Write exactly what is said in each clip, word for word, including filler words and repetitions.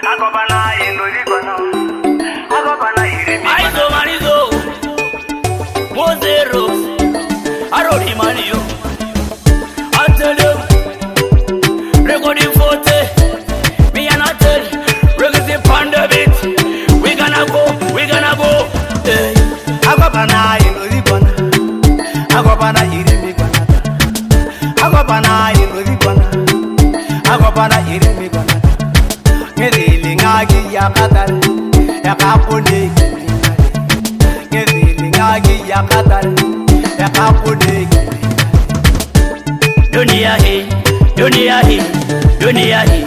Agobana indorigona. Agobana irimi. Aizo manizo. Mozero. Arori maniyo. I tell you. Recording forte. Me and I tell. Reggae panda bit. We gonna go. We gonna go. Hey. Agobana indorigona. Agobana irimi gona. Agobana indorigona. Agobana irimi gona. Ngedili ngaki yakatal yakapone ngedili ngaki yakatal yakapone Dunia hii dunia hii dunia hii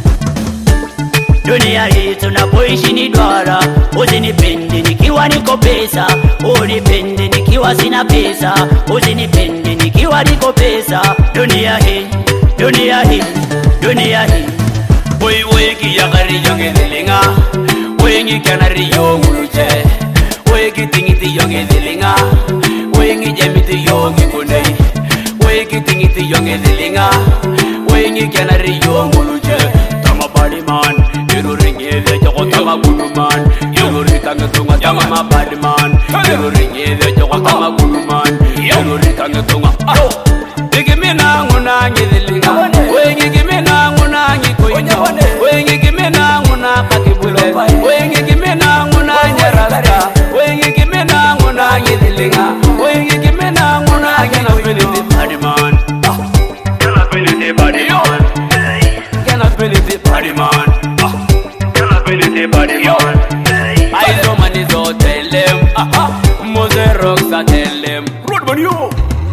dunia hii tunapoishi ni duara. Usinipende nikiwa niko pesa, unipende nikiwa sina pesa. Usinipende nikiwa niko pesa. Dunia hii dunia hii dunia hii Woi woi ki yakari yonge dilinga, woi ngi kanari yonguluche, woi ki tingiti yonge dilinga, woi ngi jemiti yonge kunei, woi ki tingiti yonge dilinga, woi ngi kanari yonguluche. Tama body man, yuru ringe joko tama gulu man, yuru rikanga tunga tama body man, yuru ringe joko tama gulu man, yuru rikanga tunga. Aro, digimi na nguna ngi dilinga, woi ngi gimi na nguna ngi Wengi kimena nguna kakibule, wengi kimena nguna nyarasta, wengi kimena nguna nyidilinga, wengi kimena nguna cannot feel it body man, cannot feel it body man, cannot feel it body man, cannot feel it body man. I don't man is all tell them, Mose rocks a tell them, road man you.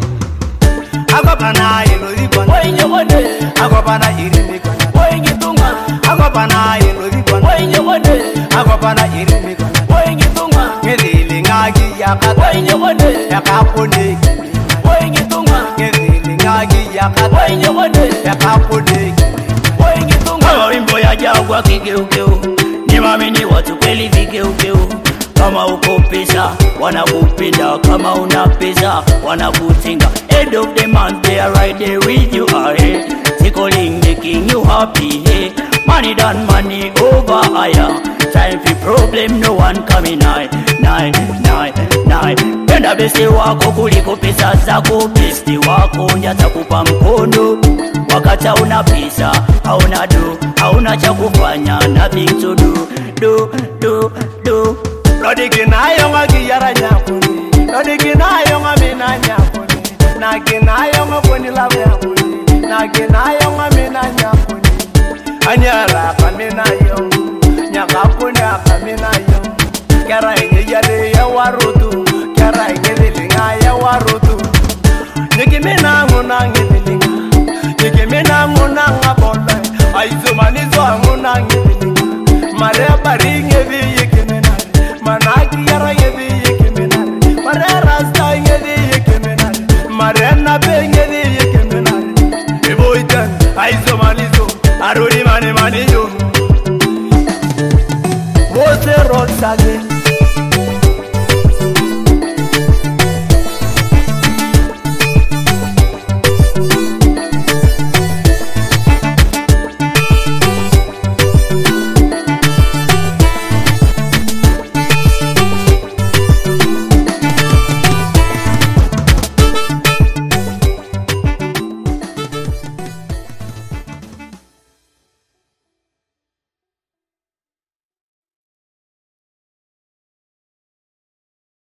Agobana indorigona. Wengi wone, Agobana irimi gona. wengi tunga. Agobana indorigona. Wengi wone, Agobana irimi gona. wengi tunga. Ngedili ngaki yakatal Wengi wone, yakapone wengi tunga. ngedili ngaki yakatal Wengi wone, yakapone wengi tunga. Kama wimbo ya jagwa kigeugeu, ni mamini watu kweli vigeugeu. Kama uko pesa wanakupenda, kama una pesa wanakutinga. End of the month they are right there with you, ah hey. Tickling making you happy, hey. Money done money over higher. Time for problem no one coming nigh, nigh, nigh, nigh. Penda besti wako kuliko pesa zako, besti wako yatakupa mkono. Wakati hauna pesa, hauna do, hauna cha kufanya, nothing to do, do, do, do. Lodi kinayo ngaki yara nyakuni, Lodi kinayo ngamina nyakuni, na kinayo ngakuni lawe nyakuni, na kinayo ngamina nyakuni. Anyara kamina yo, nyakapuni kamina yo. Kera inye yale ya warutu, kera inye dilinga ya warutu. Nikimina nguna ngidilinga, nikimina nguna ngabole, aizumanizo nguna ngidilinga. Mare bari ngedi yikimina. Manaki yara yedi yekemenari, mare rasta yedi yekemenari, mare nabe yedi yekemenari. Eboitan, aizo manizo, arori mane mane yo. Mose road sage.